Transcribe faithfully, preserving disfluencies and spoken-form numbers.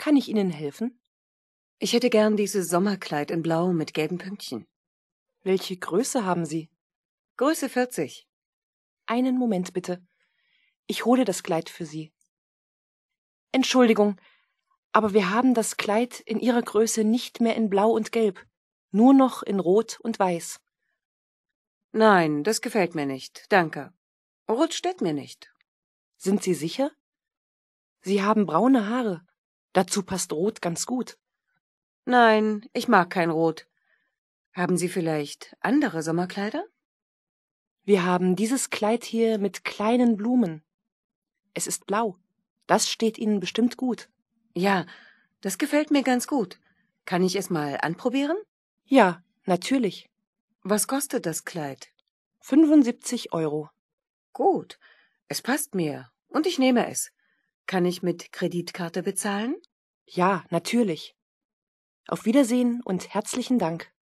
kann ich Ihnen helfen? Ich hätte gern dieses Sommerkleid in Blau mit gelben Pünktchen. Welche Größe haben Sie? Größe vierzig. Einen Moment bitte. Ich hole das Kleid für Sie. Entschuldigung, aber wir haben das Kleid in Ihrer Größe nicht mehr in Blau und Gelb, nur noch in Rot und Weiß. Nein, das gefällt mir nicht, danke. Rot steht mir nicht. Sind Sie sicher? Sie haben braune Haare. Dazu passt Rot ganz gut. Nein, ich mag kein Rot. Haben Sie vielleicht andere Sommerkleider? Wir haben dieses Kleid hier mit kleinen Blumen. Es ist blau. Das steht Ihnen bestimmt gut. Ja, das gefällt mir ganz gut. Kann ich es mal anprobieren? Ja, natürlich. Was kostet das Kleid? fünfundsiebzig Euro. Gut, es passt mir und ich nehme es. Kann ich mit Kreditkarte bezahlen? Ja, natürlich. Auf Wiedersehen und herzlichen Dank.